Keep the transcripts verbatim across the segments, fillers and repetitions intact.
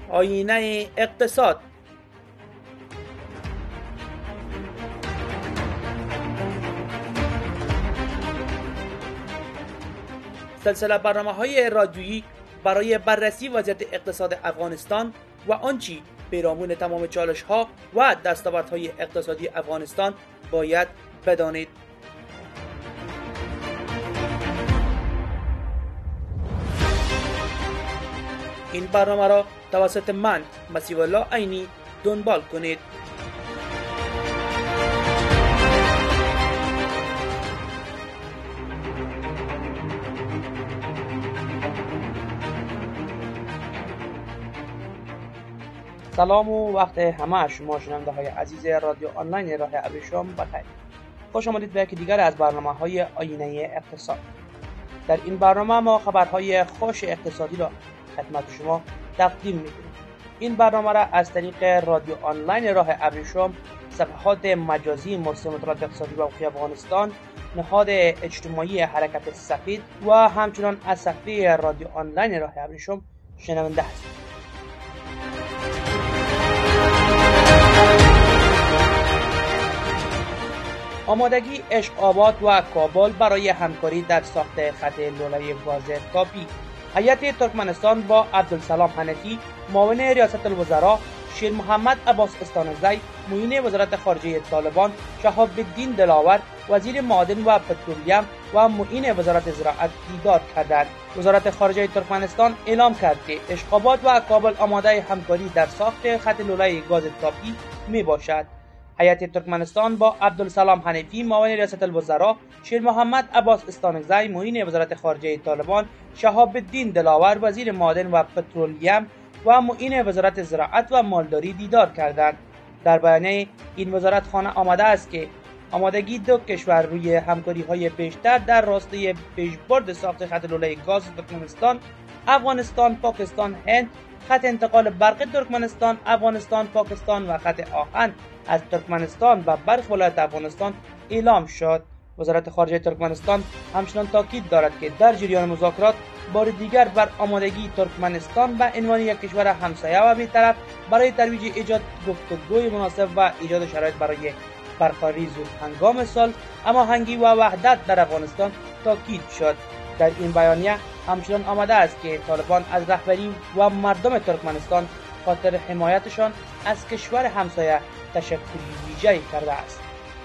آینه اقتصاد. سلسله برنامه‌های رادیویی برای بررسی وضعیت اقتصاد افغانستان و آنچه پیرامون تمام چالش‌ها و دستاوردهای اقتصادی افغانستان باید بدانید. این برنامه را توسط من مسیح الله عینی دنبال کنید. سلام و وقت همه شما شنونده های عزیز رادیو آنلاین راه ابریشم بخیر. خوش آمدید به یکی دیگر از برنامه های آینه اقتصاد. در این برنامه ما خبرهای خوش اقتصادی را خدمت شما تقدیم می‌کنیم. این برنامه را از طریق رادیو آنلاین راه ابریشم، صفحات مجازی مرسوم مطالعات اقتصادی و حقوقی افغانستان، نهاد اجتماعی حرکت سفید و همچنان از صفحه رادیو آنلاین راه ابریشم شنونده هستید. آمادگی اشق‌آباد و کابل برای همکاری در ساخت خط لوله‌ای گاز تاپی. هیئت ترکمنستان با عبدالسلام حنفی معاون ریاست الوزراء، شیر محمد عباس استانکزی معین وزارت خارجه طالبان، شهاب الدین دلاور وزیر معادن و پترولیم و معین وزارت زراعت دیدار کردند. وزارت خارجه ترکمنستان اعلام کرد که اشق‌آباد و کابل آماده همکاری در ساخت خط لوله‌ای گاز تاپی می باشد. هیئت ترکمنستان با عبدالسلام حنفی معاون ریاست الوزراء، شیر محمد عباس استانکزی معین وزارت خارجه طالبان، شهاب الدین دلاور وزیر معادن و پترولیم و معین وزارت زراعت و مالداری دیدار کردند. در بیانیه این وزارتخانه آمده است که آمادگی دو کشور روی همکاری‌های بیشتر در راستای پیشبرد ساخت خط لوله‌ای گاز ترکمنستان، افغانستان، پاکستان، هند، خط انتقال برق ترکمنستان، افغانستان، پاکستان و خط آهن از ترکمنستان و برخی ولایات افغانستان اعلام شد. وزارت خارجه ترکمنستان همچنان تاکید دارد که در جریان مذاکرات بار دیگر بر آمادگی ترکمنستان به عنوان یک کشور همسایه و بی‌طرف برای ترویج ایجاد گفتگوی مناسب و ایجاد شرایط برای برقراری زودهنگام صلح، هماهنگی و وحدت در افغانستان تاکید شد. در این بیانیه همچنان آمده است که طالبان از رهبری و مردم ترکمنستان خاطر حمایتشان از کشور همسایه تشکر ویژه‌ای کرده است.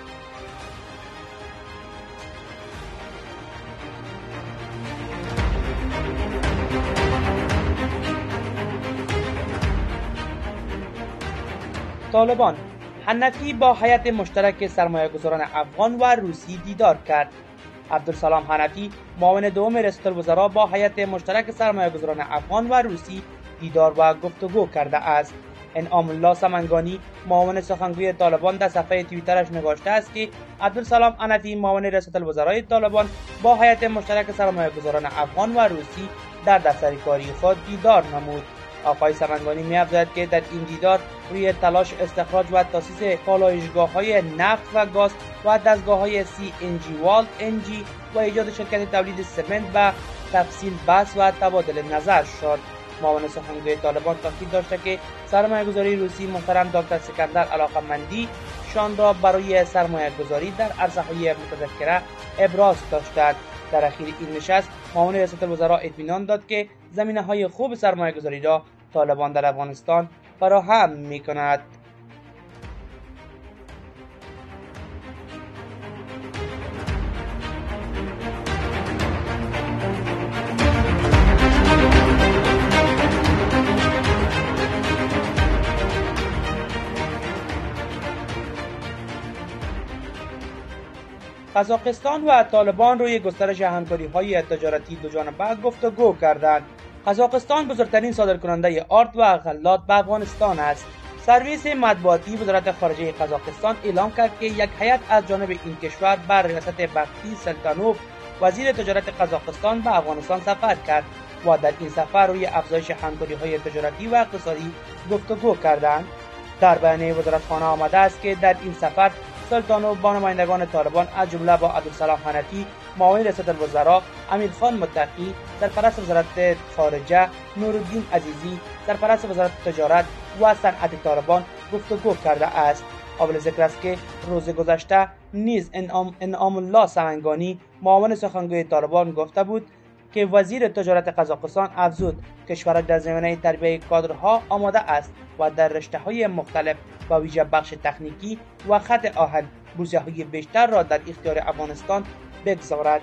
طالبان حنفی با هیئت مشترک سرمایه‌گذاران افغان و روسی دیدار کرد. عبدالسلام حنفی معاون دوم ریاست الوزراء با هیئت مشترک سرمایه‌گذاران افغان و روسی دیدار و گفتگو کرده است. انعام الله سمنگانی معاون سخنگوی طالبان در صفحه توییترش نوشته است که عبدالسلام حنفی معاون ریاست الوزراء طالبان با هیئت مشترک سرمایه‌گذاران افغان و روسی در دفتر کاری خود دیدار نمود. آقای سمنگانی می‌افزاید که در این دیدار روی تلاش استخراج و تاسیس پالایشگاه‌های نفت و گاز و دستگاه‌های سی ان جی والت ان جی و ایجاد شرکت تولید سمنت به تفصیل بحث و تبادل نظر شد. معاون سخنگوی طالبان تاکید داشته که سرمایه‌گذاری روسی محترم دکتر سکندر علاقه‌مندی شان را برای سرمایه‌گذاری در عرصه‌های متذکره ابراز داشتند. در اخیر این نشست معاون ریاست الوزراء اطمینان داد که زمینه‌های خوب سرمایه‌گذاری را طالبان در افغانستان فراهم می‌کند. قزاقستان و طالبان روی گسترش همکاری‌های تجارتی دوجانبه گفتگو کردند. قزاقستان بزرگترین صادرکننده آرد و غلات به افغانستان است. سرویس مطبوعاتی وزارت خارجه قزاقستان اعلام کرد که یک هیئت از جانب این کشور بر ریاست بختی سلطانوف وزیر تجارت قزاقستان به افغانستان سفر کرد و در این سفر روی افزایش همکاری‌های تجارتی و اقتصادی گفتگو کردند. در بیانیه وزارتخانه آمده است که در این سفر سلطانوف با نمایندگان طالبان از جمله با عبدالسلام حنفی معاون ریاست الوزراء امیرخان متقی، سرپرست وزارت خارجه نورالدین عزیزی، سرپرست وزارت تجارت و صنعت طالبان گفتگو کرده است. قابل ذکر است که روز گذشته نیز انعام, انعام الله سمنگانی معاون سخنگوی طالبان گفته بود که وزیر تجارت قزاقستان افزود کشور در زمینه تربیت کادرها آماده است و در رشته‌های مختلف با ویژه بخش تکنیکی و خط آهن بودجه‌های بیشتر را در اختیار افغانستان بگذارد.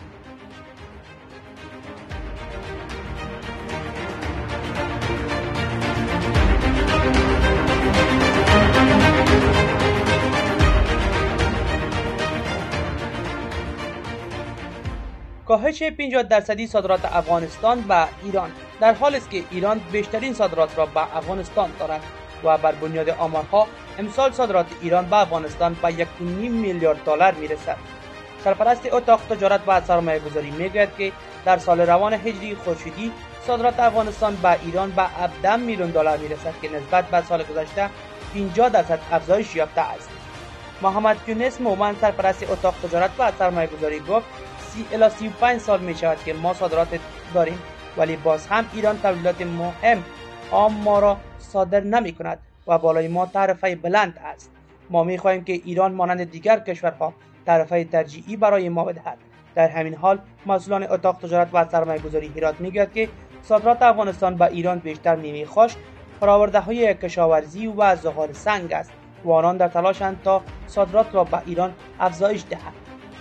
کاهش پنجاه درصدی صادرات افغانستان به ایران در حالی است که ایران بیشترین صادرات را به افغانستان دارد و بر بنیاد آمارها امسال صادرات ایران به افغانستان به یک و نیم میلیارد دلار میرسد. سرپرست اتاق تجارت و سرمایه‌گذاری میگوید که در سال روان هجری خورشیدی صادرات افغانستان به ایران به هفده میلیون دلار میرسد که نسبت به سال گذشته پنجاه درصد افزایش یافته است. محمد یونس مومن سرپرست اتاق تجارت و سرمایه‌گذاری گفت سی الی سی و پنج سال می شود که ما صادرات داریم ولی باز هم ایران تولیدات مهم عام ما را صادر نمی کند و بالای ما تعرفه بلند است. ما می خواهیم که ایران مانند دیگر کشورها تعرفه ترجیحی برای ما بدهد. در همین حال مسئولان اتاق تجارت و سرمایه‌گذاری هرات میگوید که صادرات افغانستان به ایران بیشتر میوه خشک، فرآورده‌های کشاورزی و زغال سنگ است و آنان در تلاشند تا صادرات را به ایران افزایش دهند.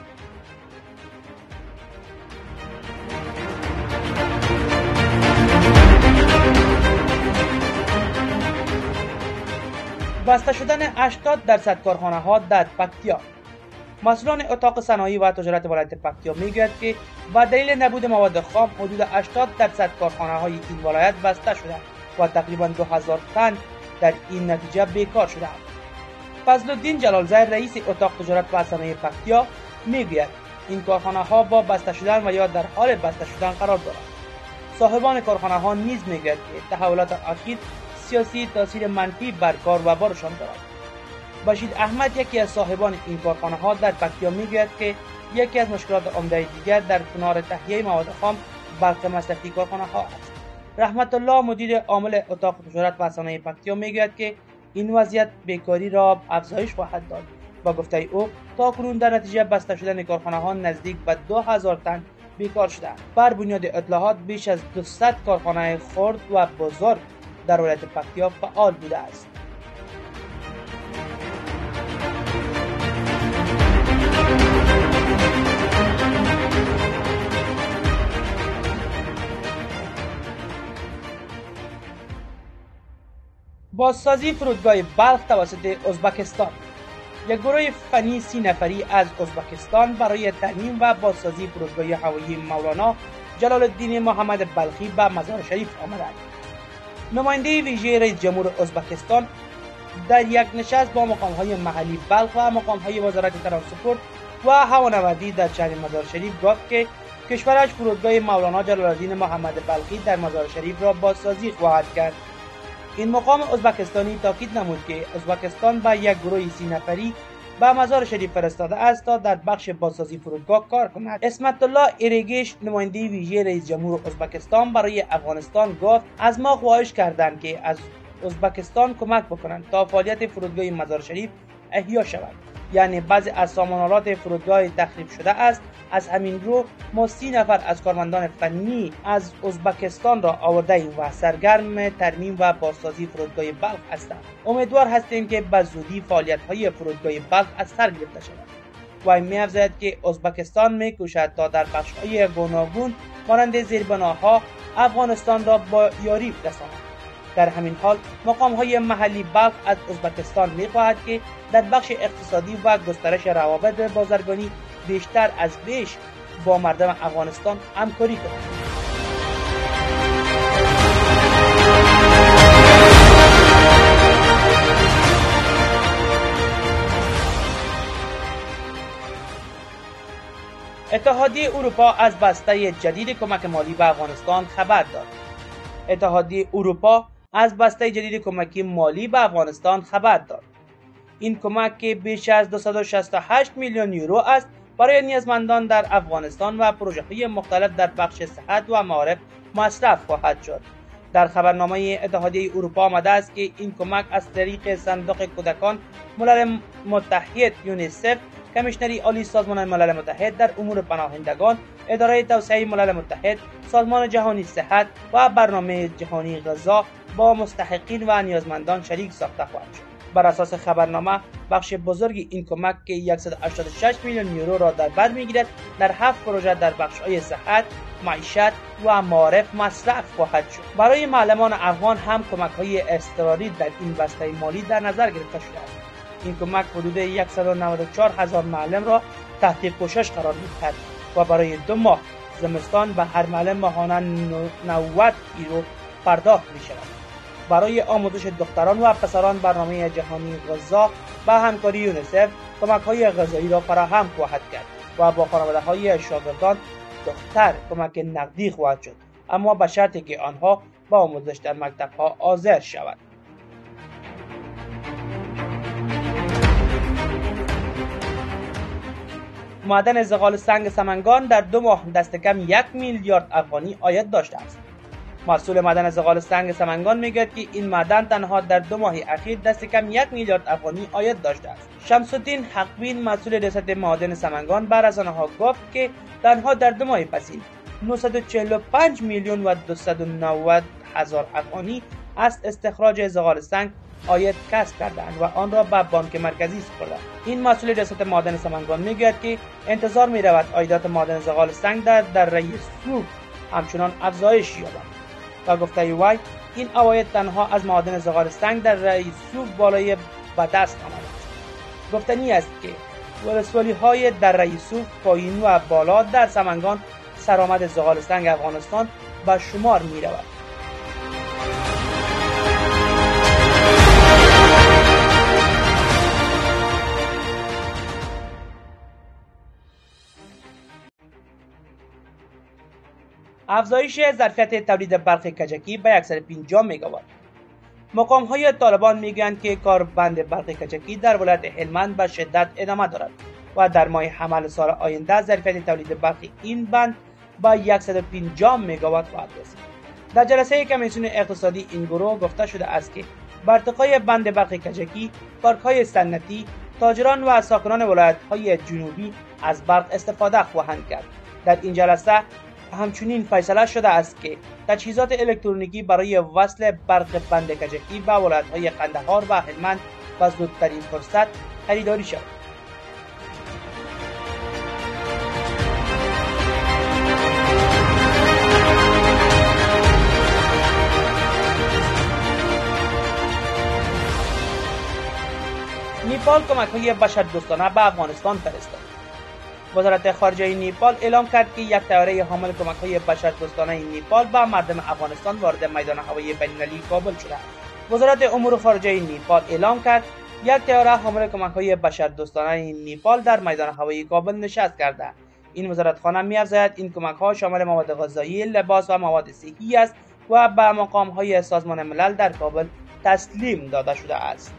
بسته شدن هشتاد درصد کارخانه ها در پکتیا. مسئولان اتاق صنایع و تجارت ولایت پکتیا میگوید که با دلیل نبود مواد خام حدود هشتاد درصد کارخانه های این ولایت بسته شده و تقریبا دو هزار تن در این نتیجه بیکار شده. فضل الدین جلالزی رئیس اتاق تجارت و صنایع پکتیا میگوید این کارخانه ها با بسته شدن و یا در حال بسته شدن قرار دارند. صاحبان کارخانه ها نیز میگوید که تحولات اخیر سیاسی تاثیر منفی بر کار و بارشان دارد. بشیر احمد یکی از صاحبان این کارخانه ها در پکتیا میگوید که یکی از مشکلات عمده دیگر در کنار تهیه مواد خام برق مصرفی کارخانه ها است. رحمت الله مدیر عامل اتاق تجارت و صنایع پکتیا میگوید که این وضعیت بیکاری را افزایش خواهد داد. با گفته او تا کنون در نتیجه بسته شدن کارخانه ها نزدیک به دو هزار تن بیکار شده. بر بنیاد اطلاعات بیش از دویست کارخانه خرد و بزرگ در ولایت پکتیا فعال بوده است. بازسازی فرودگاه بلخ توسط ازبکستان. یک گروه فنی سی نفری از ازبکستان برای ترمیم و بازسازی فرودگاه هوایی مولانا جلال الدین محمد بلخی به مزار شریف آمدند. نماینده ویژه رئیس جمهور ازبکستان در یک نشست با مقام‌های محلی بلخ و مقام‌های وزارت ترانسپورت و هوانوردی در شهر مزار شریف گفت که کشورش فرودگاه مولانا جلال الدین محمد بلخی در مزار شریف را بازسازی خواهد کرد. این مقام ازبکستانی تاکید نمود که ازبکستان با یک گروه سی نفری به مزار شریف فرستاده است تا در بخش بازسازی فرودگاه کار کند. اسمت الله ایرگیش نماینده ویژه رئیس جمهور ازبکستان برای افغانستان گفت از ما خواهش کردند که از ازبکستان کمک بکنند تا فعالیت فرودگاه مزار شریف احیا شود. یعنی بعضی از سامانالات فرودگاه تخریب شده است. از همین رو ما سی نفر از کارمندان فنی از ازبکستان را آورده ایم و سرگرم ترمیم و بازسازی فرودگاه بلخ هستند. امیدوار هستیم که به زودی فعالیت‌های فرودگاه بلخ از سر گرفته شود. و می‌افزاید که ازبکستان می‌کوشد تا در بخش‌های گوناگون مانند زیربناها افغانستان را با یاری رساند. در همین حال مقام‌های محلی بلخ از ازبکستان می‌خواهد که در بخش اقتصادی و گسترش روابط بازرگانی بیشتر از بیش با مردم افغانستان همکاری کند. اتحادیه اروپا از بسته جدید کمک مالی به افغانستان خبر داد. اتحادیه اروپا از بسته جدید کمک مالی به افغانستان خبر داد. این کمک که بیش از دویست و شصت و هشت میلیون یورو است برای نیازمندان در افغانستان و پروژه‌های مختلف در بخش صحت و معارف مصرف خواهد شد. در خبرنامه اتحادیه اروپا آمده است که این کمک از طریق صندوق کودکان ملل متحد یونیسف، کمیشنری عالی سازمان ملل متحد در امور پناهندگان، اداره توسعه ملل متحد، سازمان جهانی صحت و برنامه جهانی غذا با مستحقین و نیازمندان شریک ساخته خواهد شد. بر اساس خبرنامه بخش بزرگی این کمک که صد و هشتاد و شش میلیون یورو را در بر میگیرد در هفت پروژه در بخش‌های صحت، معیشت و معارف مصرف خواهد شد. برای معلمان افغان هم کمک‌های اضطراری در این بسته مالی در نظر گرفته شده است. این کمک حدود صد و نود و چهار هزار معلم را تحت پوشش قرار می‌دهد و برای دو ماه زمستان به هر معلم ماهانه نود یورو پرداخت می‌شود. برای آموزش دختران و پسران برنامه جهانی غذا با همکاری یونیسف کمک‌های غذایی را فراهم خواهد کرد و با خانواده‌های شاگردان دختر کمک نقدی خواهد شد، اما به شرطی که آنها با آموزش در مکتب‌ها حاضر شوند. معدن زغال سنگ سمنگان در دو ماه دست کم یک میلیارد افغانی عاید داشته است. مسئول معدن زغال سنگ سمنگان میگوید که این معدن تنها در دو ماه اخیر دست کم یک میلیارد افغانی عاید داشته است. شمس الدین حقبین مسئول ریاست معادن سمنگان به رسانه‌ها گفت که تنها در دو ماه پسین نهصد و چهل و پنج میلیون و دویست و نود هزار افغانی از استخراج زغال سنگ عاید کسب کردند و آن را به بانک مرکزی سپردند. این مسئول ریاست معادن سمنگان میگوید که انتظار می‌رود عایدات معدن زغال سنگ در دره سوف همچنان افزایش یابد. و گفته وی این عواید تنها از معادن زغال سنگ در دره سوف بالای به دست آمده است. گفتنی است که ولسوالی های دره سوف پایین و بالا در سمنگان سرآمد زغال سنگ افغانستان به شمار می رود. افزایش ظرفیت تولید برق کجکی به صد و پنجاه مگاوات. مقام های طالبان میگویند که کاربند برق کجکی در ولایت هلمند به شدت ادامه دارد و در ماه حمل سال آینده ظرفیت تولید برق این بند به صد و پنجاه مگاوات خواهد رسید. در جلسه کمیسیون اقتصادی این گروه گفته شده است که با ارتقای بند برق کجکی، پارک های صنعتی، تاجران و ساکنان ولایت های جنوبی از برق استفاده خواهند کرد. در این جلسه همچنین فیصله شده است که تجهیزات الکترونیکی برای وصل برق بند کجکی به ولایت‌های قندهار و هلمند به زودترین فرصت خریداری شود. نیپال کمک‌های بشردوستانه به افغانستان فرستاد. وزارت خارجه نیپال اعلام کرد که یک طیاره حامل کمک‌های بشردوستانه نیپال به مردم افغانستان وارد میدان هوایی بین‌المللی کابل شده است. وزارت امور خارجه نیپال اعلام کرد یک طیاره حامل کمک‌های بشردوستانه نیپال در میدان هوایی کابل نشست کرده. این وزارتخانه می‌افزاید این کمک‌ها شامل مواد غذایی، لباس و مواد صحی است و به مقام‌های سازمان ملل در کابل تسلیم داده شده است.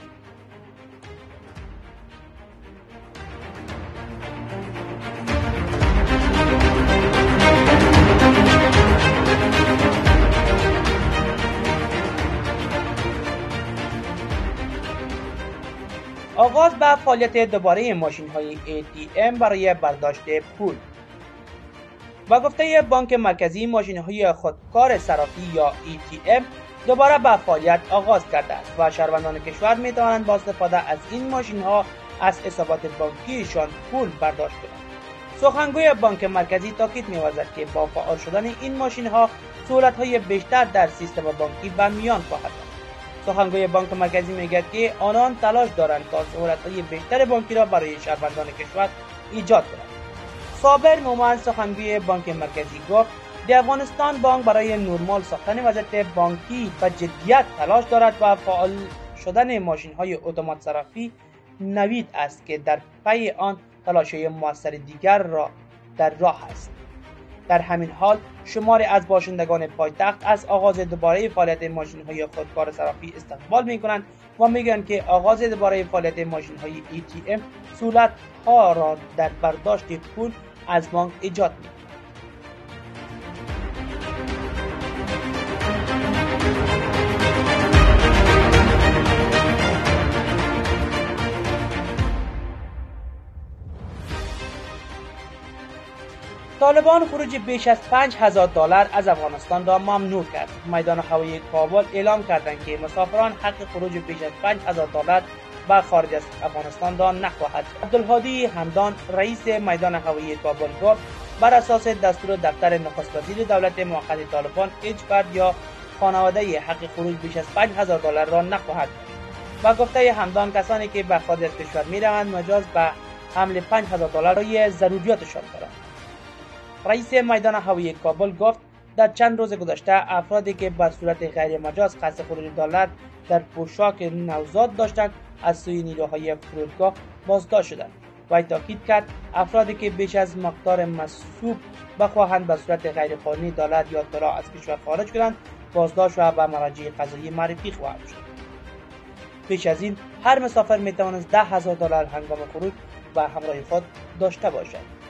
آغاز به فعالیت دوباره ماشین‌های ای تی ام برای برداشت پول. با گفته بانک مرکزی ماشین‌های خودکار صرافی یا ای تی ام دوباره به فعالیت آغاز کرده است و شهروندان کشور می‌توانند با استفاده از این ماشین‌ها از حسابات بانکیشان پول برداشت کنند. سخنگوی بانک مرکزی تاکید می‌ورزد که با فعال شدن این ماشین‌ها سهولت‌های بیشتر در سیستم بانکی به میان خواهد آمد. سخنگوی بانک مرکزی میگوید که آنان تلاش دارند تا سهولت‌های بیشتر بانکی را برای شهروندان کشور ایجاد کنند. صابر مومن سخنگوی بانک مرکزی گفت در افغانستان بانک برای نرمال ساختن وضعیت بانکی به جدیت تلاش دارد و فعال شدن ماشین‌های اتومات صرافی نوید است که در پی آن تلاش‌های موثر دیگر را در راه است. در همین حال شماری از باشندگان پایتخت از آغاز دوباره فعالیت ماشین‌های خودکار صرافی استقبال می‌کنند و میگویند که آغاز دوباره فعالیت ماشین‌های ای تی ام سهولت‌ها را در برداشت پول از بانک ایجاد می‌کند. طالبان خروج بیش از پنج هزار دلار از افغانستان را ممنوع کرد. میدان هوایی کابل اعلام کردند که مسافران حق خروج بیش از پنج هزار دلار به خارج از افغانستان را نخواهد. عبدالهادی حمدان رئیس میدان هوایی کابل گفت بر اساس دستور دفتر نخست وزیر دولت موقت طالبان هیچ فرد یا خانواده حق خروج بیش از پنج هزار دلار را نخواهد. با گفته حمدان کسانی که به خارج از کشور میروند مجاز به حمل پنج هزار دلار برای ضروریاتشان دارند. رئیس میدان هوایی کابل گفت در چند روز گذشته افرادی که به صورت غیر مجاز قصد خروج دلار در پوشاک نوزاد داشتند از سوی نیروهای فرودگاه بازداشت شدند. وی تاکید کرد افرادی که بیش از مقدار مسبوق بخواهند به صورت غیر قانونی دلار یا طلا از کشور خارج کنند بازداشت و به مراجع قضایی معرفی خواهد شد. پیش از این هر مسافر میتوانست ده هزار دلار هنگام خروج به همراه خود داشته باشد.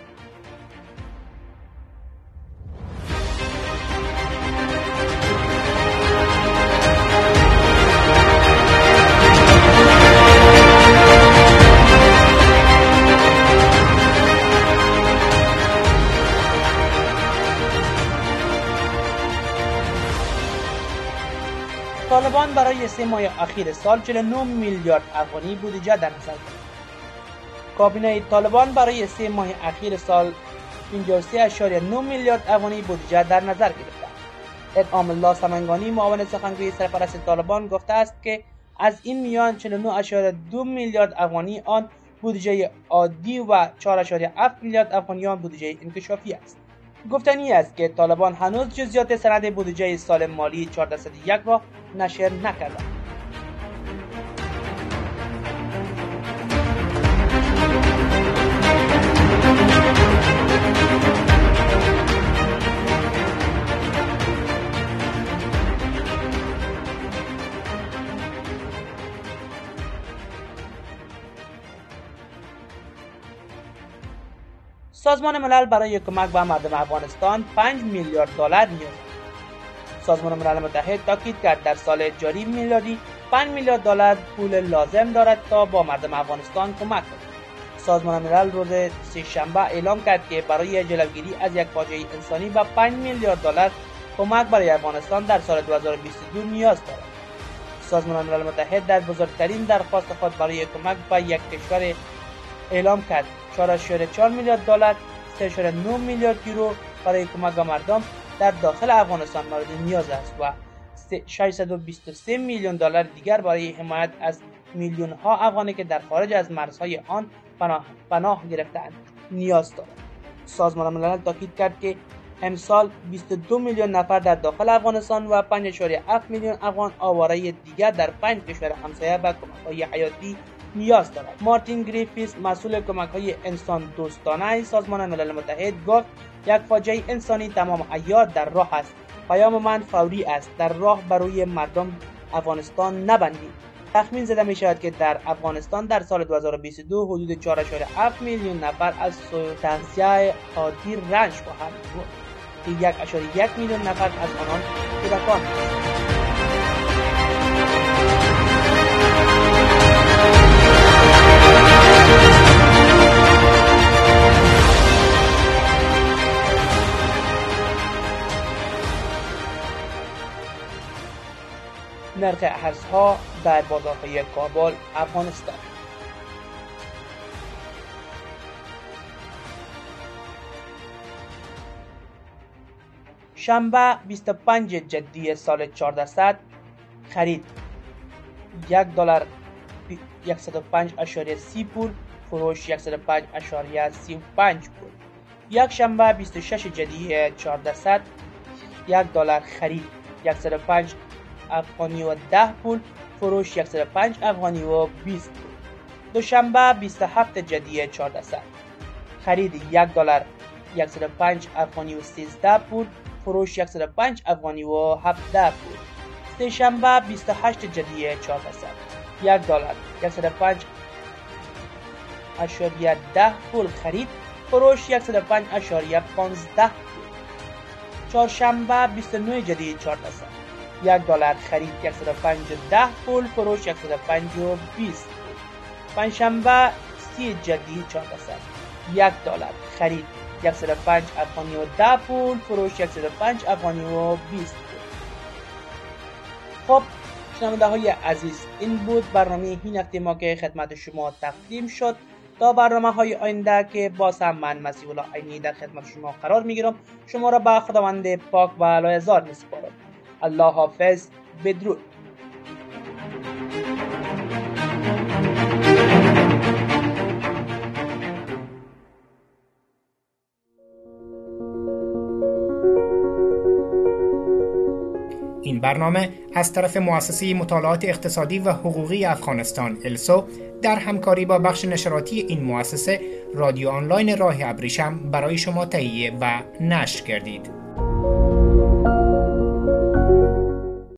طالبان برای سه ماه اخیر سال چهل و نه میلیارد افغانی بودجه در نظر گرفت. کابینه طالبان برای سه ماه اخیر سال پنجاه و سه ممیز نه میلیارد افغانی بودجه در نظر گرفته. انعام الله سمنگانی معاون سخنگوی سرپرست طالبان گفته است که از این میان چهل و نه ممیز دو میلیارد افغانی آن بودجه عادی و چهار ممیز هفت میلیارد افغانی آن بودجه انکشافی است. گفتنی است که طالبان هنوز جزئیات سند بودجه سال مالی چهارصد و یک را نشر نکردند. سازمان ملل برای کمک به مردم افغانستان پنج میلیارد دلار نیاز دارد. سازمان ملل متحد تاکید کرد در سال جاری میلادی پنج میلیارد دلار پول لازم دارد تا با مردم افغانستان کمک کند. سازمان ملل روز سه‌شنبه اعلام کرد که برای جلوگیری از یک فاجعه انسانی به پنج میلیارد دلار کمک برای افغانستان در سال دو هزار و بیست و دو نیاز دارد. سازمان ملل متحد در بزرگترین درخواست خود برای کمک به یک کشور اعلام کرد چهار ممیز چهار میلیارد دلار، سه ممیز نه میلیارد یورو برای کمک به مردم در داخل افغانستان مورد نیاز است و ششصد و بیست و سه میلیون دلار دیگر برای حمایت از میلیون ها افغانی که در خارج از مرزهای آن پناه, پناه گرفتند نیاز دارد. سازمان ملل تاکید کرد که امسال بیست و دو میلیون نفر در داخل افغانستان و پنج ممیز هفت میلیون افغان آواره دیگر در پنج کشور همسایه به کمک‌های حیاتی نیاز دارد. مارتین گریفیث مسئول کمک‌های انسان دوستانه سازمان ملل متحد گفت یک فاجعه انسانی تمام عیار در راه است. پیام من فوری است، در راه برای مردم افغانستان نبندید. تخمین زده می شود که در افغانستان در سال دو هزار و بیست و دو حدود چهار ممیز هفت میلیون نفر از تغذیه عادی رنج خواهند بود که یک ممیز یک میلیون نفر از آنان کودکان است. نرخ ارزها در بازارهای کابل، افغانستان. شنبه بیست و پنج جدی سال چهاردهصد خرید یک دلار صد و پنج ممیز سی پول، فروش صد و پنج ممیز سی و پنج پول. یک شنبه بیست و شش جدی چهاردهصد یک دلار خرید صد و پنج افغانی و ده پول، فروش صد و پنج افغانی و بیست پول. دوشنبه بیست و هفت جدی چهاردهصد خرید یک دلار صد و پنج افغانی و سیزده پول فروش صد و پنج افغانی و هفده پول. سه شنبه بیست و هشت جدی چهار درصد یک دلار صد و پنج اشاریه ده پول خرید فروش صد و پنج اشاریه پانزده پول. چهارشنبه بیست و نه جدی چهار درصد یک دلار خرید صد و پنج و ده پول فروش صد و پنج و بیست پول. پنجشنبه سی جدی چهار درصد یک دلار خرید صد و پنج افغانی و ده پول فروش صد و پنج افغانی و بیست پول. خب شنونده های عزیز، این بود برنامه این هفته ما که خدمت شما تقدیم شد. تا برنامه های آینده که باز هم من مسیح الله عینی در خدمت شما قرار میگیرم، شما را به خداوند پاک و لایزار میسپارم. الله حافظ. بدرود. این برنامه از طرف مؤسسه مطالعات اقتصادی و حقوقی افغانستان السو در همکاری با بخش نشراتی این مؤسسه رادیو آنلاین راه ابریشم برای شما تهیه و نشر کردید.